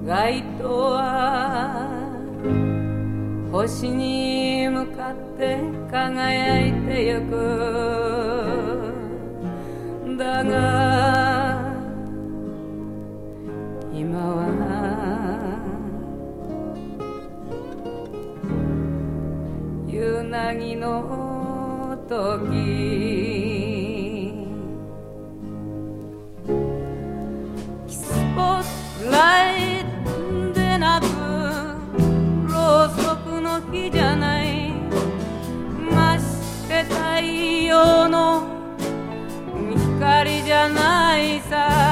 街灯は星に向かって輝いてゆく。だが今は夕凪の時、スポットライトでなくろうそくの火じゃない、まして太陽の光じゃないさ。